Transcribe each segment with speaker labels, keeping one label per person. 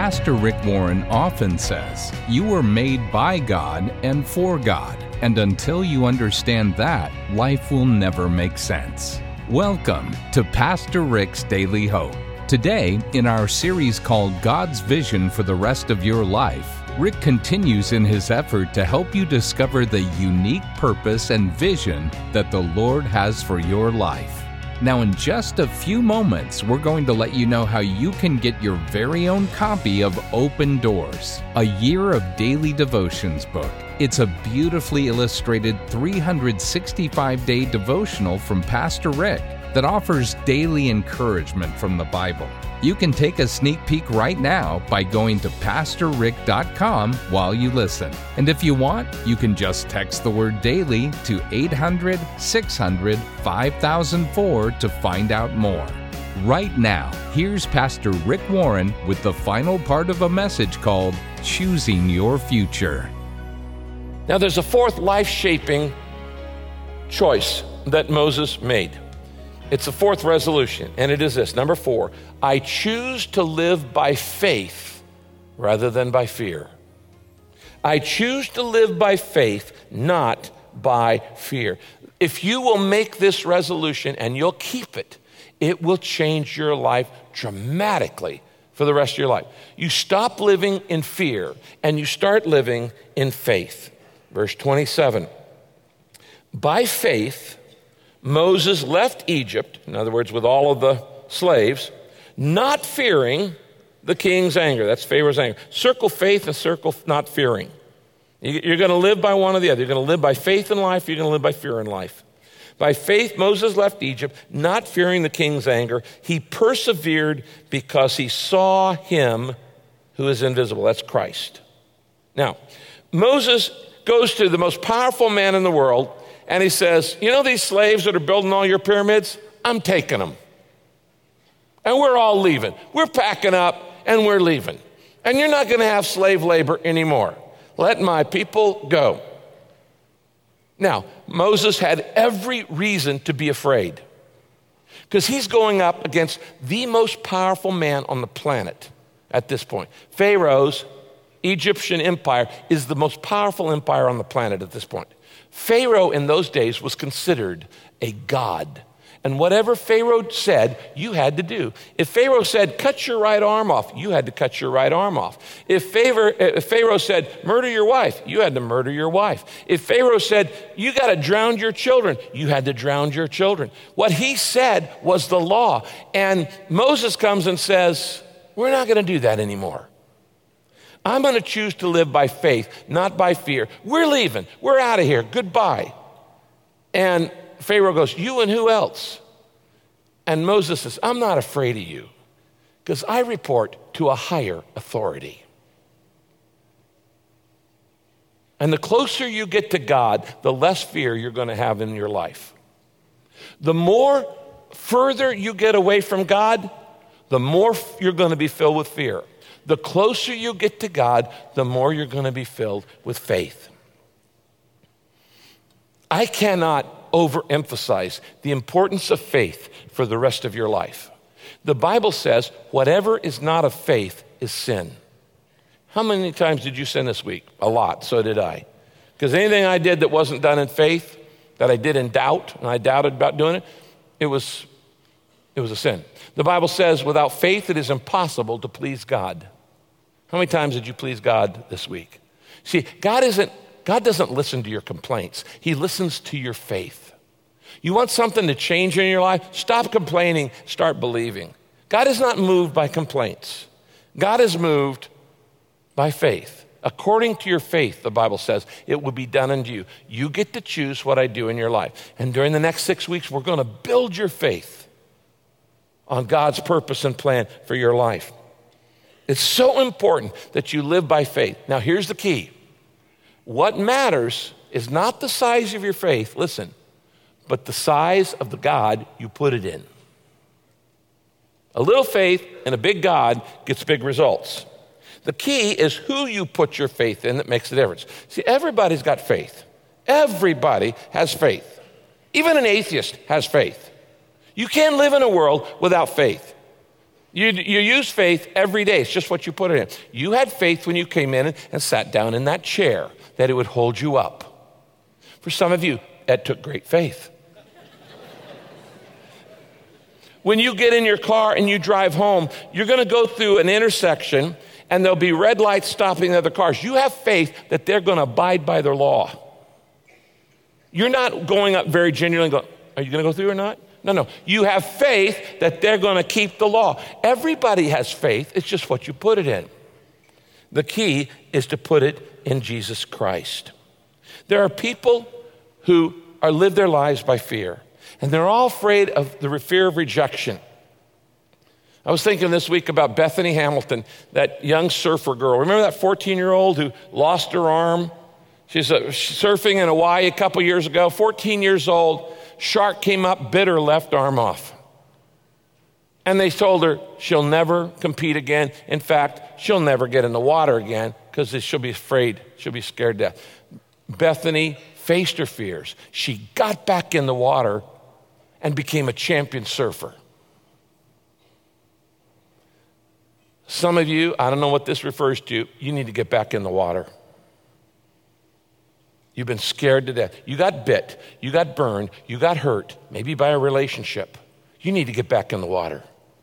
Speaker 1: Pastor Rick Warren often says, you were made by God and for God, and until you understand that, life will never make sense. Welcome to Pastor Rick's Daily Hope. Today, in our series called God's Vision for the Rest of Your Life, Rick continues in his effort to help you discover the unique purpose and vision that the Lord has for your life. Now, in just a few moments, we're going to let you know how you can get your very own copy of Open Doors, a year of daily devotions book. It's a beautifully illustrated 365-day devotional from Pastor Rick that offers daily encouragement from the Bible. You can take a sneak peek right now by going to PastorRick.com while you listen. And if you want, you can just text the word daily to 800-600-5004 to find out more. Right now, here's Pastor Rick Warren with the final part of a message called Choosing Your Future.
Speaker 2: Now, there's a fourth life-shaping choice that Moses made. It's the fourth resolution, and it is this. Number 4, I choose to live by faith rather than by fear. I choose to live by faith, not by fear. If you will make this resolution and you'll keep it, it will change your life dramatically for the rest of your life. You stop living in fear and you start living in faith. Verse 27, by faith, Moses left Egypt, in other words, with all of the slaves, not fearing the king's anger. That's Pharaoh's anger. Circle faith and circle not fearing. You're going to live by one or the other. You're going to live by faith in life. You're going to live by fear in life. By faith, Moses left Egypt, not fearing the king's anger. He persevered because he saw him who is invisible. That's Christ. Now, Moses goes to the most powerful man in the world, and he says, you know these slaves that are building all your pyramids? I'm taking them. And we're all leaving. We're packing up and we're leaving. And you're not going to have slave labor anymore. Let my people go. Now, Moses had every reason to be afraid because he's going up against the most powerful man on the planet at this point. Pharaoh's Egyptian empire is the most powerful empire on the planet at this point. Pharaoh in those days was considered a god. And whatever Pharaoh said, you had to do. If Pharaoh said, cut your right arm off, you had to cut your right arm off. If Pharaoh said, murder your wife, you had to murder your wife. If Pharaoh said, you got to drown your children, you had to drown your children. What he said was the law. And Moses comes and says, we're not going to do that anymore. I'm going to choose to live by faith, not by fear. We're leaving. We're out of here. Goodbye. And Pharaoh goes, you and who else? And Moses says, I'm not afraid of you because I report to a higher authority. And the closer you get to God, the less fear you're going to have in your life. The more further you get away from God, the more you're going to be filled with fear. The closer you get to God, the more you're going to be filled with faith. I cannot overemphasize the importance of faith for the rest of your life. The Bible says whatever is not of faith is sin. How many times did you sin this week? A lot, so did I. Because anything I did that wasn't done in faith, that I did in doubt, and I doubted about doing it, it was a sin. The Bible says without faith it is impossible to please God. How many times did you please God this week? See, God doesn't listen to your complaints. He listens to your faith. You want something to change in your life? Stop complaining, start believing. God is not moved by complaints. God is moved by faith. According to your faith, the Bible says, it will be done unto you. You get to choose what I do in your life. And during the next 6 weeks, we're going to build your faith on God's purpose and plan for your life. It's so important that you live by faith. Now, here's the key. What matters is not the size of your faith, listen, but the size of the God you put it in. A little faith and a big God gets big results. The key is who you put your faith in that makes the difference. See, everybody's got faith. Everybody has faith. Even an atheist has faith. You can't live in a world without faith. You use faith every day. It's just what you put it in. You had faith when you came in and sat down in that chair that it would hold you up. For some of you, that took great faith. When you get in your car and you drive home, you're going to go through an intersection and there'll be red lights stopping other cars. You have faith that they're going to abide by their law. You're not going up very genuinely going, are you going to go through or not? No. You have faith that they're going to keep the law. Everybody has faith. It's just what you put it in. The key is to put it in Jesus Christ. There are people who live their lives by fear, and they're all afraid of the fear of rejection. I was thinking this week about Bethany Hamilton, that young surfer girl. Remember that 14-year-old who lost her arm? She's surfing in Hawaii a couple years ago, 14 years old. Shark came up, bit her left arm off. And they told her she'll never compete again. In fact, she'll never get in the water again because she'll be afraid, she'll be scared to death. Bethany faced her fears. She got back in the water and became a champion surfer. Some of you, I don't know what this refers to, you need to get back in the water. You've been scared to death. You got bit. You got burned. You got hurt, maybe by a relationship. You need to get back in the water.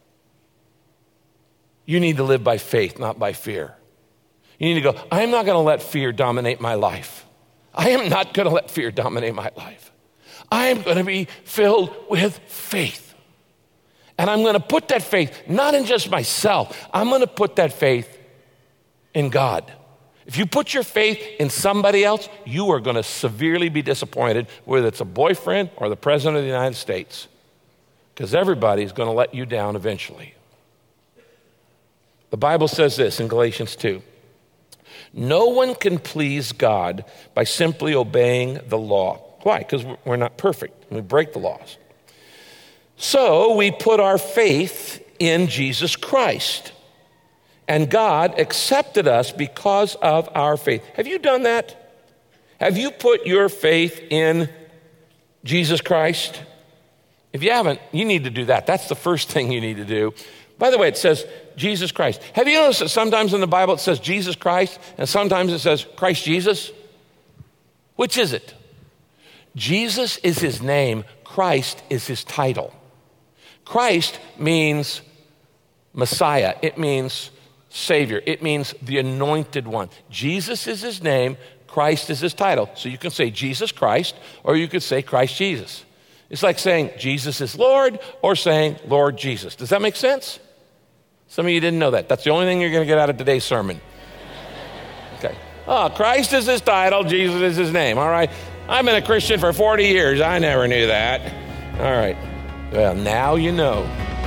Speaker 2: You need to live by faith, not by fear. You need to go, I'm not going to let fear dominate my life. I am not going to let fear dominate my life. I am going to be filled with faith. And I'm going to put that faith not in just myself. I'm going to put that faith in God. If you put your faith in somebody else, you are going to severely be disappointed, whether it's a boyfriend or the president of the United States, because everybody's going to let you down eventually. The Bible says this in Galatians 2. No one can please God by simply obeying the law. Why? Because we're not perfect and we break the laws. So we put our faith in Jesus Christ. And God accepted us because of our faith. Have you done that? Have you put your faith in Jesus Christ? If you haven't, you need to do that. That's the first thing you need to do. By the way, it says Jesus Christ. Have you noticed that sometimes in the Bible it says Jesus Christ and sometimes it says Christ Jesus? Which is it? Jesus is his name. Christ is his title. Christ means Messiah. It means Savior. It means the anointed one. Jesus is his name. Christ is his title. So you can say Jesus Christ, or you could say Christ Jesus. It's like saying Jesus is Lord or saying Lord Jesus. Does that make sense? Some of you didn't know that. That's the only thing you're going to get out of today's sermon. Okay. Oh, Christ is his title. Jesus is his name. All right. I've been a Christian for 40 years. I never knew that. All right. Well, now you know.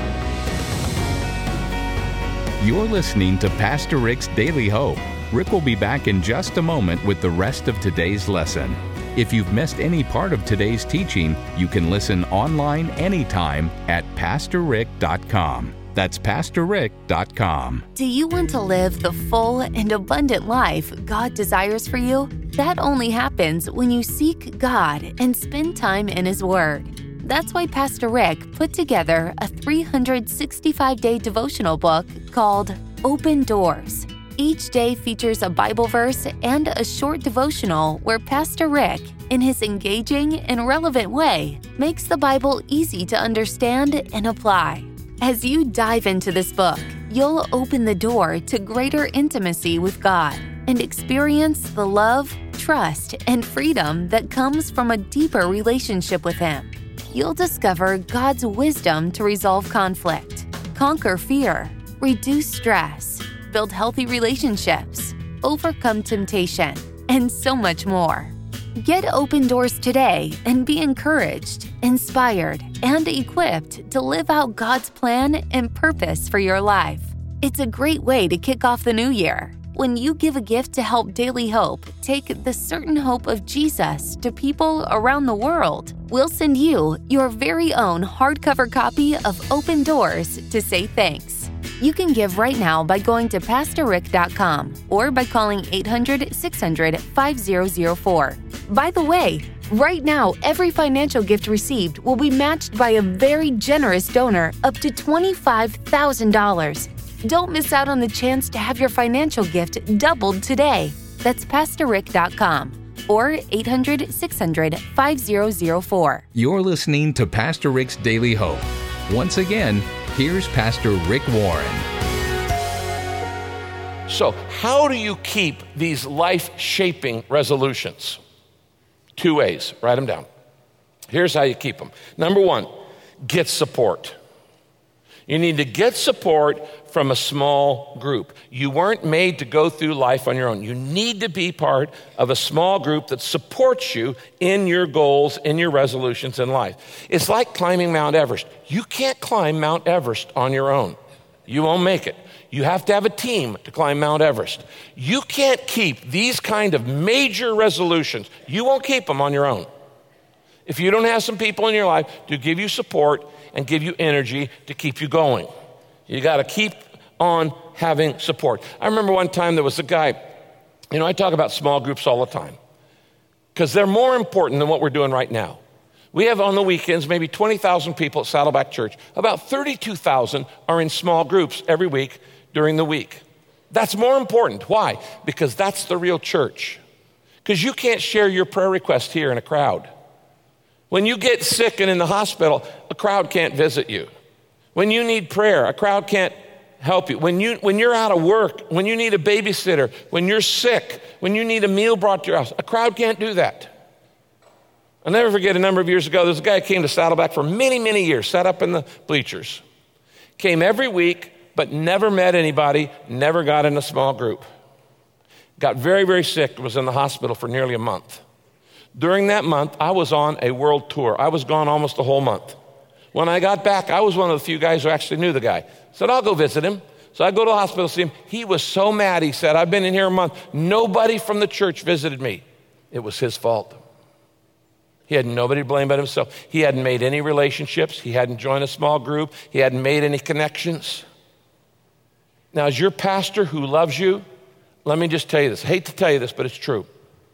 Speaker 1: You're listening to Pastor Rick's Daily Hope. Rick will be back in just a moment with the rest of today's lesson. If you've missed any part of today's teaching, you can listen online anytime at PastorRick.com. That's PastorRick.com.
Speaker 3: Do you want to live the full and abundant life God desires for you? That only happens when you seek God and spend time in His Word. That's why Pastor Rick put together a 365-day devotional book called Open Doors. Each day features a Bible verse and a short devotional where Pastor Rick, in his engaging and relevant way, makes the Bible easy to understand and apply. As you dive into this book, you'll open the door to greater intimacy with God and experience the love, trust, and freedom that comes from a deeper relationship with Him. You'll discover God's wisdom to resolve conflict, conquer fear, reduce stress, build healthy relationships, overcome temptation, and so much more. Get Open Doors today and be encouraged, inspired, and equipped to live out God's plan and purpose for your life. It's a great way to kick off the new year. When you give a gift to help Daily Hope take the certain hope of Jesus to people around the world, we'll send you your very own hardcover copy of Open Doors to say thanks. You can give right now by going to PastorRick.com or by calling 800-600-5004. By the way, Right now, every financial gift received will be matched by a very generous donor up to $25,000. Don't miss out on the chance to have your financial gift doubled today. That's PastorRick.com or 800-600-5004.
Speaker 1: You're listening to Pastor Rick's Daily Hope. Once again, here's Pastor Rick Warren.
Speaker 2: So, how do you keep these life-shaping resolutions? 2 ways. Write them down. Here's how you keep them. Number 1, get support. You need to get support from a small group. You weren't made to go through life on your own. You need to be part of a small group that supports you in your goals, in your resolutions in life. It's like climbing Mount Everest. You can't climb Mount Everest on your own. You won't make it. You have to have a team to climb Mount Everest. You can't keep these kind of major resolutions. You won't keep them on your own. If you don't have some people in your life to give you support and give you energy to keep you going, you got to keep on having support. I remember one time there was a guy, I talk about small groups all the time because they're more important than what we're doing right now. We have on the weekends maybe 20,000 people at Saddleback Church. About 32,000 are in small groups every week during the week. That's more important. Why? Because that's the real church. Because you can't share your prayer request here in a crowd. When you get sick and in the hospital, a crowd can't visit you. When you need prayer, a crowd can't help you. When you're out of work, when you need a babysitter, when you're sick, when you need a meal brought to your house, a crowd can't do that. I'll never forget a number of years ago, there was a guy who came to Saddleback for many, many years, sat up in the bleachers. Came every week, but never met anybody, never got in a small group. Got very, very sick, was in the hospital for nearly a month. During that month, I was on a world tour. I was gone almost a whole month. When I got back, I was one of the few guys who actually knew the guy. Said, I'll go visit him. So I go to the hospital to see him. He was so mad, he said, I've been in here a month. Nobody from the church visited me. It was his fault. He had nobody to blame but himself. He hadn't made any relationships. He hadn't joined a small group. He hadn't made any connections. Now, as your pastor who loves you, let me just tell you this. I hate to tell you this, but it's true.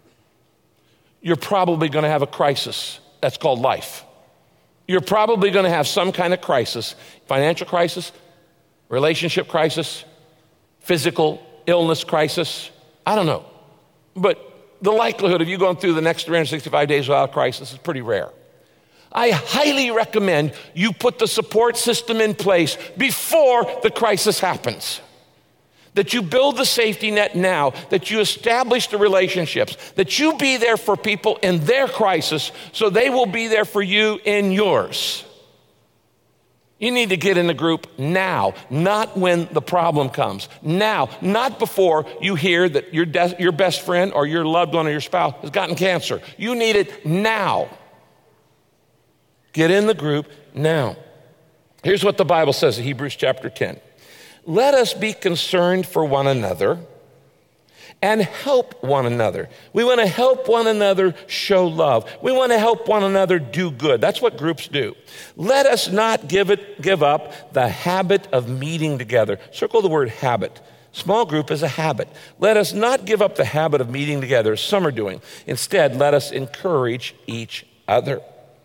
Speaker 2: You're probably going to have a crisis. That's called life. You're probably going to have some kind of crisis, financial crisis, relationship crisis, physical illness crisis. I don't know. But the likelihood of you going through the next 365 days without a crisis is pretty rare. I highly recommend you put the support system in place before the crisis happens. That you build the safety net now, that you establish the relationships, that you be there for people in their crisis so they will be there for you in yours. You need to get in the group now, not when the problem comes. Now, not before you hear that your best friend or your loved one or your spouse has gotten cancer. You need it now. Get in the group now. Here's what the Bible says in Hebrews chapter 10. Let us be concerned for one another and help one another. We want to help one another show love. We want to help one another do good. That's what groups do. Let us not give up the habit of meeting together. Circle the word habit. Small group is a habit. Let us not give up the habit of meeting together as some are doing. Instead, let us encourage each other.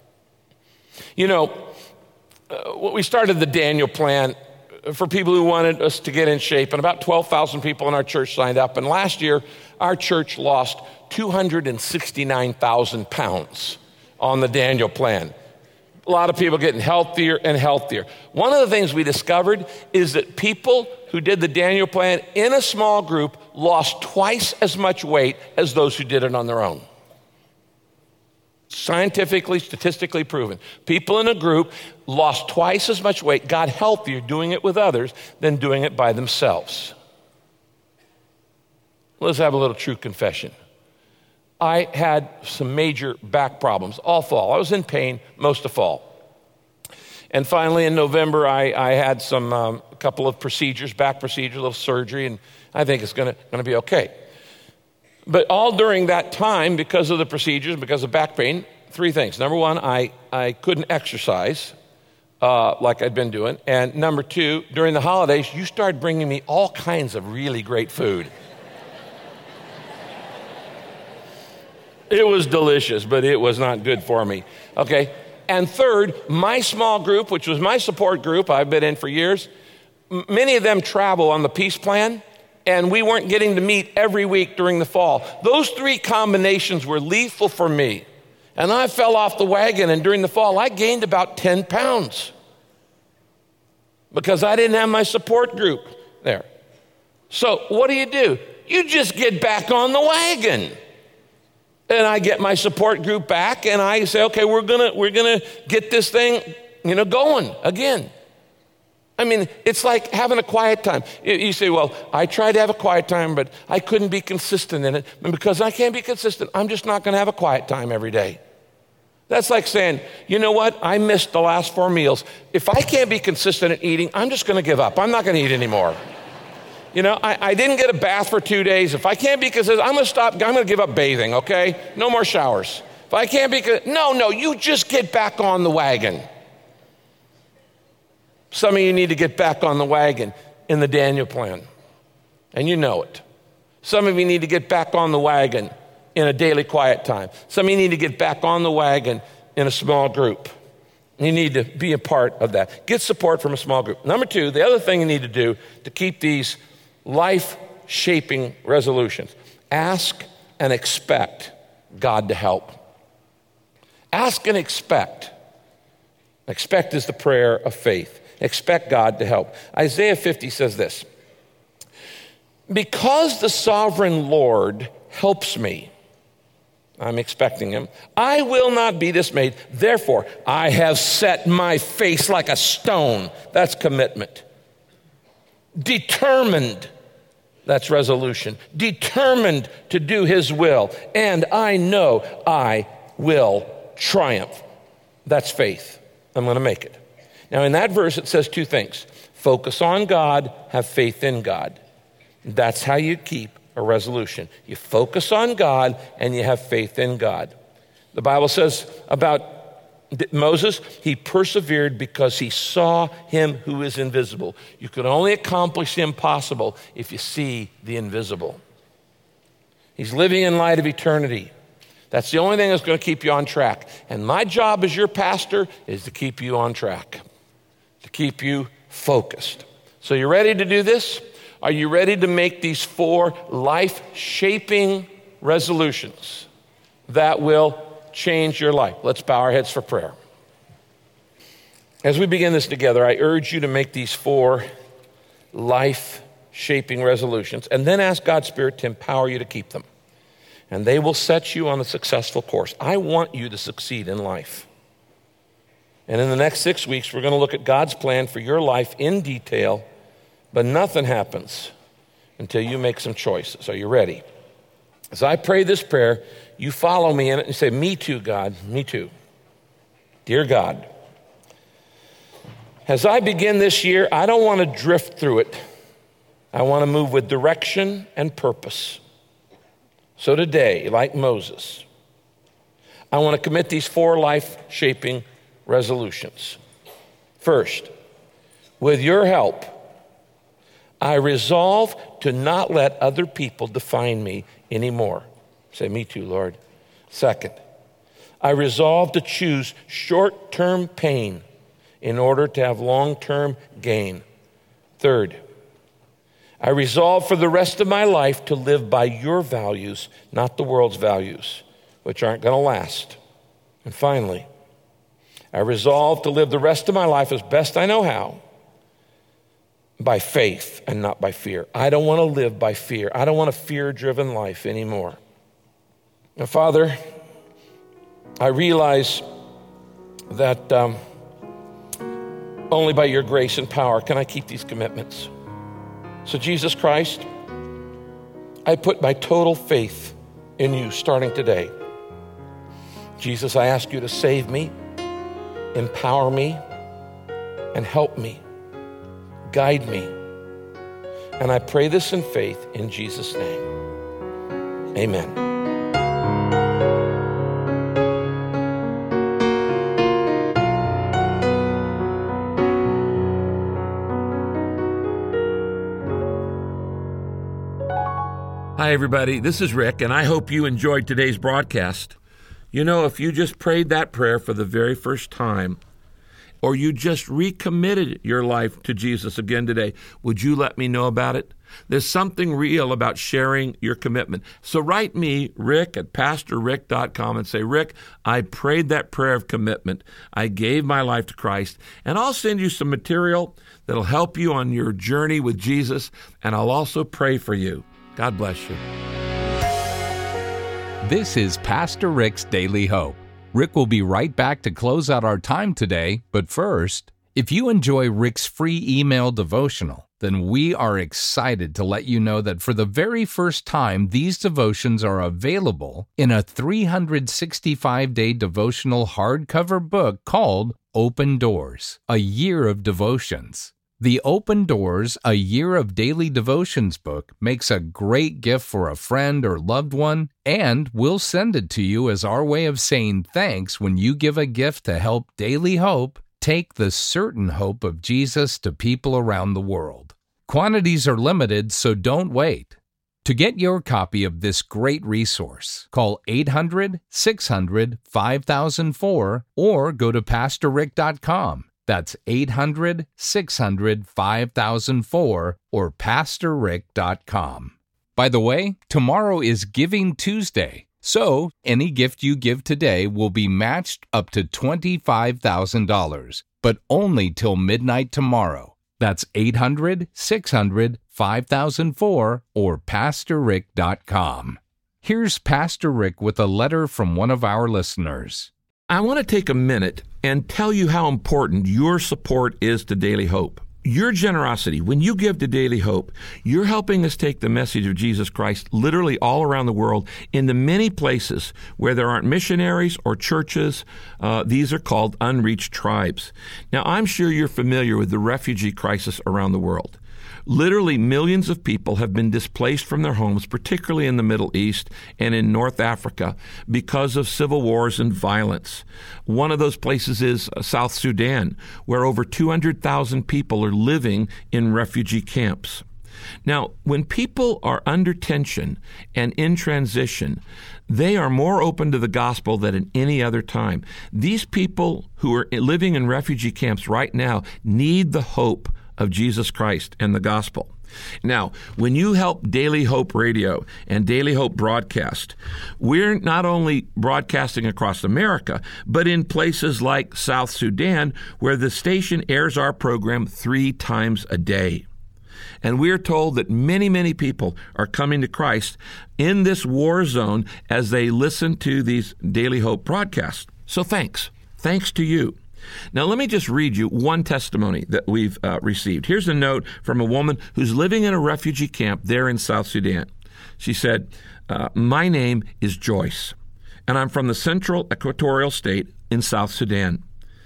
Speaker 2: We started the Daniel Plan for people who wanted us to get in shape, and about 12,000 people in our church signed up. And last year, our church lost 269,000 pounds on the Daniel Plan. A lot of people getting healthier and healthier. One of the things we discovered is that people who did the Daniel Plan in a small group lost twice as much weight as those who did it on their own. Scientifically, statistically proven. People in a group lost twice as much weight, got healthier doing it with others than doing it by themselves. Let's have a little true confession. I had some major back problems all fall. I was in pain most of fall. And finally in November, I had a couple of procedures, back procedures, a little surgery, and I think it's going to be okay. But all during that time, because of the procedures, because of back pain, 3 things. Number 1, I couldn't exercise like I'd been doing. And number 2, during the holidays, you started bringing me all kinds of really great food. It was delicious, but it was not good for me. Okay. And third, my small group, which was my support group I've been in for years, many of them travel on the Peace Plan, and we weren't getting to meet every week during the fall. Those three combinations were lethal for me. And I fell off the wagon, and during the fall, I gained about 10 pounds because I didn't have my support group there. So what do? You just get back on the wagon. And I get my support group back, and I say, okay, we're gonna get this thing, going again. I mean, it's like having a quiet time. You say, well, I tried to have a quiet time, but I couldn't be consistent in it. And because I can't be consistent, I'm just not gonna have a quiet time every day. That's like saying, you know what? I missed the last 4 meals. If I can't be consistent at eating, I'm just gonna give up. I'm not gonna eat anymore. I didn't get a bath for 2 days. If I can't be consistent, I'm gonna stop. I'm gonna give up bathing, okay? No more showers. If I can't be consistent, no, you just get back on the wagon. Some of you need to get back on the wagon in the Daniel plan, and you know it. Some of you need to get back on the wagon in a daily quiet time. Some of you need to get back on the wagon in a small group. You need to be a part of that. Get support from a small group. Number 2, the other thing you need to do to keep these life-shaping resolutions, ask and expect God to help. Ask and expect. Expect is the prayer of faith. Expect God to help. Isaiah 50 says this, because the sovereign Lord helps me, I'm expecting him, I will not be dismayed. Therefore, I have set my face like a stone. That's commitment. Determined. That's resolution. Determined to do his will. And I know I will triumph. That's faith. I'm going to make it. Now, in that verse, it says 2 things. Focus on God, have faith in God. That's how you keep a resolution. You focus on God and you have faith in God. The Bible says about Moses, he persevered because he saw him who is invisible. You can only accomplish the impossible if you see the invisible. He's living in light of eternity. That's the only thing that's going to keep you on track. And my job as your pastor is to keep you on track, to keep you focused. So you ready to do this? Are you ready to make these 4 life-shaping resolutions that will change your life? Let's bow our heads for prayer. As we begin this together, I urge you to make these 4 life-shaping resolutions and then ask God's Spirit to empower you to keep them. And they will set you on a successful course. I want you to succeed in life. And in the next 6 weeks, we're going to look at God's plan for your life in detail, but nothing happens until you make some choices. Are you ready? As I pray this prayer, you follow me in it and say, me too, God, me too. Dear God, as I begin this year, I don't want to drift through it. I want to move with direction and purpose. So today, like Moses, I want to commit these 4 life-shaping resolutions. First, with your help, I resolve to not let other people define me anymore. Say, me too, Lord. Second, I resolve to choose short-term pain in order to have long-term gain. Third, I resolve for the rest of my life to live by your values, not the world's values, which aren't going to last. And finally, I resolve to live the rest of my life as best I know how, by faith and not by fear. I don't want to live by fear. I don't want a fear-driven life anymore. Now, Father, I realize that only by your grace and power can I keep these commitments. So, Jesus Christ, I put my total faith in you starting today. Jesus, I ask you to save me, empower me, and help me. Guide me. And I pray this in faith in Jesus' name. Amen. Hi, everybody. This is Rick, and I hope you enjoyed today's broadcast. You know, if you just prayed that prayer for the very first time, or you just recommitted your life to Jesus again today, would you let me know about it? There's something real about sharing your commitment. So write me, Rick, at PastorRick.com and say, Rick, I prayed that prayer of commitment. I gave my life to Christ, and I'll send you some material that'll help you on your journey with Jesus, and I'll also pray for you. God bless you.
Speaker 1: This is Pastor Rick's Daily Hope. Rick will be right back to close out our time today, but first, if you enjoy Rick's free email devotional, then we are excited to let you know that for the very first time, these devotions are available in a 365-day devotional hardcover book called Open Doors, A Year of Devotions. The Open Doors, A Year of Daily Devotions book makes a great gift for a friend or loved one, and we'll send it to you as our way of saying thanks when you give a gift to help Daily Hope take the certain hope of Jesus to people around the world. Quantities are limited, so don't wait. To get your copy of this great resource, call 800-600-5004 or go to PastorRick.com. That's 800-600-5004 or PastorRick.com. By the way, tomorrow is Giving Tuesday, so any gift you give today will be matched up to $25,000, but only till midnight tomorrow. That's 800-600-5004 or PastorRick.com. Here's Pastor Rick with a letter from one of our listeners.
Speaker 2: I want to take a minute and tell you how important your support is to Daily Hope. Your generosity, when you give to Daily Hope, you're helping us take the message of Jesus Christ literally all around the world in the many places where there aren't missionaries or churches. These are called unreached tribes. Now, I'm sure you're familiar with the refugee crisis around the world. Literally millions of people have been displaced from their homes, particularly in the Middle East and in North Africa, because of civil wars and violence. One of those places is South Sudan, where over 200,000 people are living in refugee camps. Now, when people are under tension and in transition, they are more open to the gospel than at any other time. These people who are living in refugee camps right now need the hope of Jesus Christ and the gospel. Now, when you help Daily Hope Radio and Daily Hope Broadcast, we're not only broadcasting across America, but in places like South Sudan, where the station airs our program 3 times a day. And we're told that many, many people are coming to Christ in this war zone as they listen to these Daily Hope broadcasts. So thanks. Thanks to you. Now, let me just read you one testimony that we've received. Here's a note from a woman who's living in a refugee camp there in South Sudan. She said, my name is Joyce, and I'm from the Central Equatorial State in South Sudan.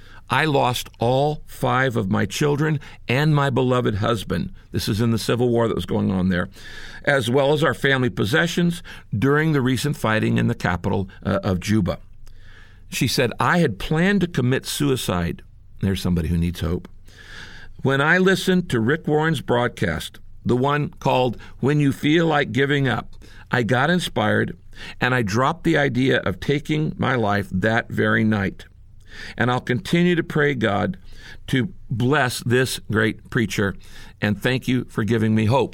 Speaker 2: I lost all 5 of my children and my beloved husband. This is in the civil war that was going on there, as well as our family possessions during the recent fighting in the capital of Juba. She said, I had planned to commit suicide. There's somebody who needs hope. When I listened to Rick Warren's broadcast, the one called When You Feel Like Giving Up, I got inspired and I dropped the idea of taking my life that very night. And I'll continue to pray God to bless this great preacher, and thank you for giving me hope.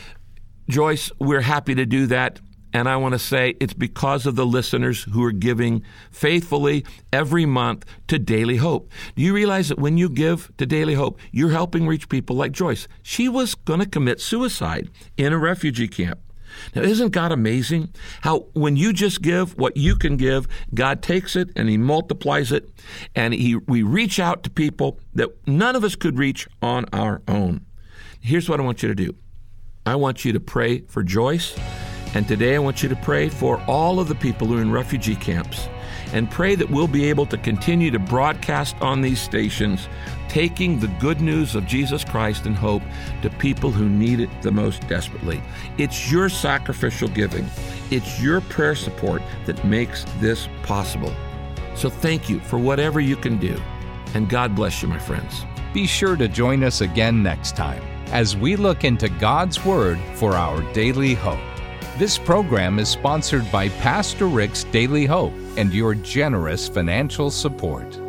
Speaker 2: Joyce, we're happy to do that. And I want to say it's because of the listeners who are giving faithfully every month to Daily Hope. Do you realize that when you give to Daily Hope, you're helping reach people like Joyce? She was going to commit suicide in a refugee camp. Now, isn't God amazing? How when you just give what you can give, God takes it and He multiplies it, and we reach out to people that none of us could reach on our own. Here's what I want you to do. I want you to pray for Joyce. And today I want you to pray for all of the people who are in refugee camps, and pray that we'll be able to continue to broadcast on these stations, taking the good news of Jesus Christ and hope to people who need it the most desperately. It's your sacrificial giving. It's your prayer support that makes this possible. So thank you for whatever you can do. And God bless you, my friends.
Speaker 1: Be sure to join us again next time as we look into God's Word for our daily hope. This program is sponsored by Pastor Rick's Daily Hope and your generous financial support.